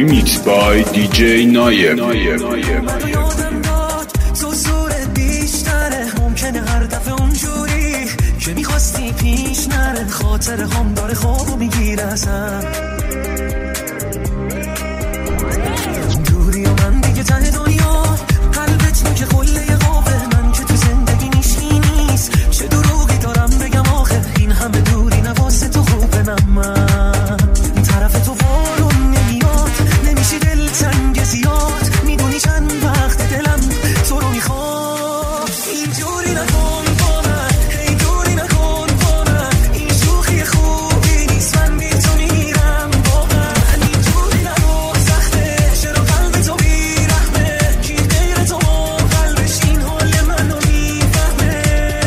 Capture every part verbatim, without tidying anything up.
Remix by دی جی نایر. منو یادم داد تو زورت بیشتره، ممکنه هر دفعه اونجوری که میخواستی پیش نره. خاطر هم داره خوابو میگیره ازم، دوری و من دیگه ته دنیا، قلبت نو که خله قابه من که تو زندگی نیشی نیست. چه دروغی دارم بگم آخه این همه دوری نواسه تو خوبه. نه من طرف تو بارون نمیاد، نمیشی دل تنگ زیاد، میدونی چند وقت دلم تو رو میخواد. اینجوری نکن با من، هی دوری نکن با من، این شوخی خوبی نیست، من بی تو میرم واقعا. اینجوری نرو سخته، چرا قلب تو بیرحمه، کی غیر تو قلبش این حال منو میفهمه.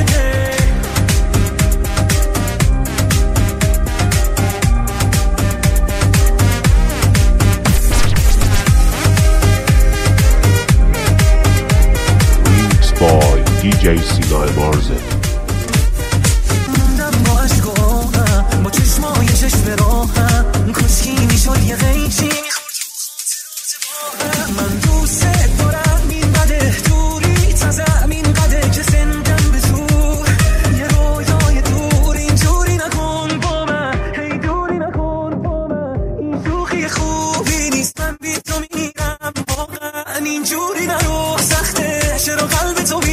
Remix by دی جی سینا مارزه. موندم با عشق و آهم، با چشمای چشم راهم، کشکی میشد یه غیچی میخورد تو خاطرات باهم. من دوست دارم این بده، دوری تازم این قده که زندم به زور یه رویای دور. اینجوری نکن با من، هی دوری نکن با من، این شوخی خوبی نیست، من بی تو میرم واقعا. اینجوری نرو سخته، چرا قلب تو